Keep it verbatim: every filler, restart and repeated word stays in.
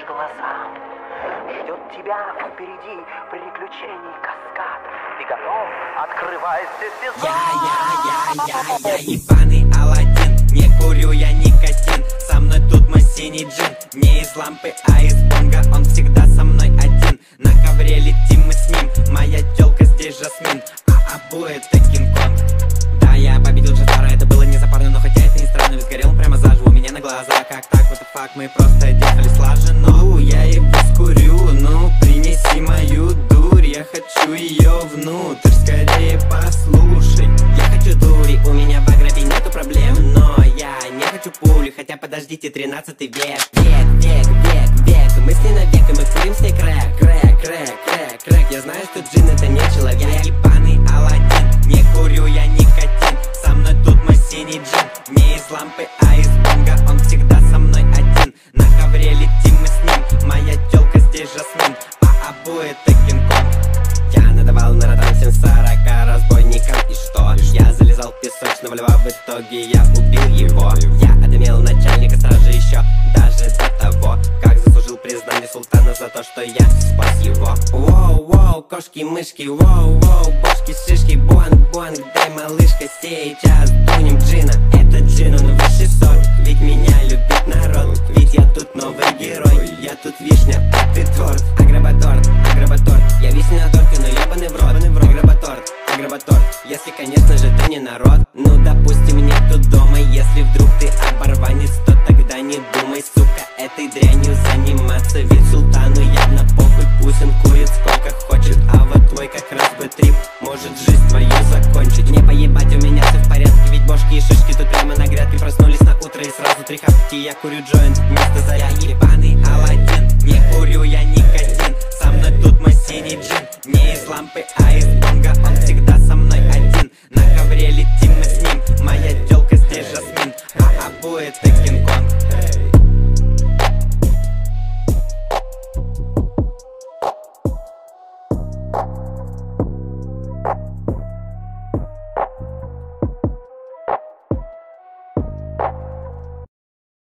глазам. Ждет тебя впереди приключений каскад. Ты готов? Открывайся, сезон! Я, я, я, я, я ебаный Аладдин. Не курю я никотин. Со мной тут мой синий джин. Не из лампы, а из бонга. Он всегда со мной один. На ковре летим мы с ним. Моя тёлка здесь Жасмин, а обои это Кинг-Конг. Да, я победил Джастара, это было не запарно, но хотя это не странно, ведь горел прямо заживо у меня на глазах. Как так, what the fuck, мы просто действовали слаженно. Ну, я его скурю, ну, принеси мою дурь. Я хочу ее внутрь, скорее послушай. Я хочу дури, у меня в агробе нету проблем, но я не хочу пули, хотя подождите, тринадцатый век. Век, век, век, век, мы с ней навек, и мы курим с ней крэк. Крэк, крэк, крэк, крэк, я знаю, что джин это не человек. Я ебаный Аладдин, не курю я никотин. Со мной тут мой синий джин. Не из лампы, а из бонга. Он всегда со мной один. На ковре летим мы с ним. Моя тёлка здесь Жасмин, а обои это Кинг-Конг. Я надавал на ротан всем сорока разбойникам. И что? Я залезал в песочного льва. В итоге я убил его. Я отымел начальника сразу же еще. Даже до того, как заслужил признание султана за то, что я спас его. Воу-воу, кошки-мышки, воу-воу, бошки-шишки, буанг-буанг. Дай, малышка, сейчас дунем джина. Это джин, он высший сорт. Ведь меня любит народ. Ведь я тут новый герой. Я тут вишня, а ты торт. Агробаторт, агробаторт. Я вишня на торте, но ебаный в рот. Агробаторт, агробаторт. Если, конечно же, ты не народ. Ну, допустим, нету дома. Если вдруг ты оборванец, то тогда не думай, сука, этой дрянью заниматься. Ведь султану явно похуй, пусть он курит сколько хочет. А вот твой как раз бы трип может жизнь твою закончить. Не поебать, у меня все в порядке, ведь бошки и шишки тут прямо на грядке. Проснулись на утро и сразу три хапки. Я курю джойнт вместо заря. Ебаный Аладдин, не курю я никотин. Со мной тут мой синий джин. Не из лампы, а из бонга. Он всегда со мной один. На ковре летит